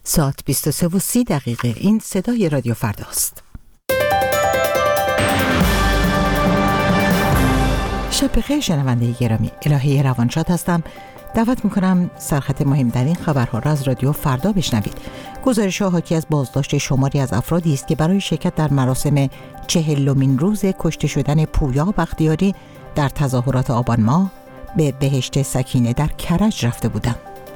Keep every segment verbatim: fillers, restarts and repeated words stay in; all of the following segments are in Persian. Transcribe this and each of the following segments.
ساعت بیست و سه و سی دقیقه. این صدای رادیو فرداست. شب بخیر شنونده گرامی، الهی روانشاد هستم. دعوت میکنم سرخط مهمترین خبرها را از رادیو فردا بشنوید. گزارش‌ها حاکی از بازداشت شماری از افرادی است که برای شرکت در مراسم چهلمین روز کشته شدن پویا بختیاری در تظاهرات آبان ماه به بهشت سکینه در کرج رفته بودند.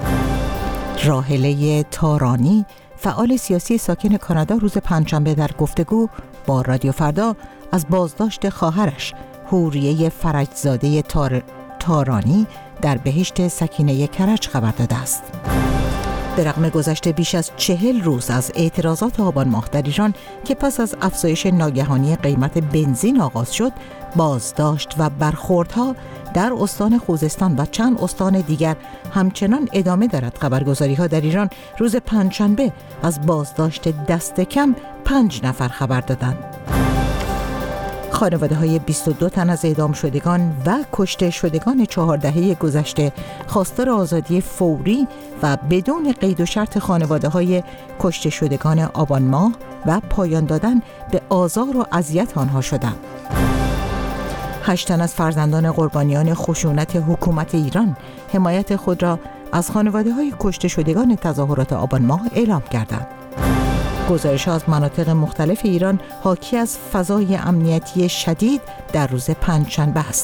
راحله تارانی، فعال سیاسی ساکن کانادا، روز پنجشنبه در گفتگو با رادیو فردا از بازداشت خواهرش حوریه فرجزاده تار... تارانی در بهشت سکینه کرج خبر داده است. به رغم گذشته بیش از چهل روز از اعتراضات آبان ماه در ایران که پس از افزایش ناگهانی قیمت بنزین آغاز شد، بازداشت و برخوردها در استان خوزستان و چند استان دیگر همچنان ادامه دارد. خبرگزاری‌ها در ایران روز پنجشنبه از بازداشت دست کم پنج نفر خبر دادند. خانواده‌های بیست و دو تن از اعدام شدگان و کشته شدگان چهار دهه گذشته خواستار آزادی فوری و بدون قید و شرط خانواده‌های کشته شدگان آبان ماه و پایان دادن به آزار و اذیت آنها شدند. هشت تن از فرزندان قربانیان خشونت حکومت ایران حمایت خود را از خانواده‌های کشته شدگان تظاهرات آبان ماه اعلام کردند. گزارش‌ها از مناطق مختلف ایران حاکی از فضای امنیتی شدید در روز پنجشنبه است.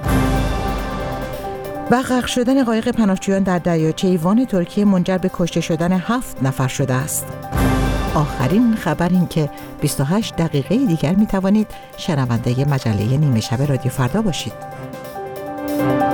و غرق شدن قایق پناهجویان در دریاچه وان ترکیه منجر به کشته شدن هفت نفر شده است. آخرین خبر این که بیست و هشت دقیقه دیگر می توانید شنونده مجله نیمه شب رادیو فردا باشید.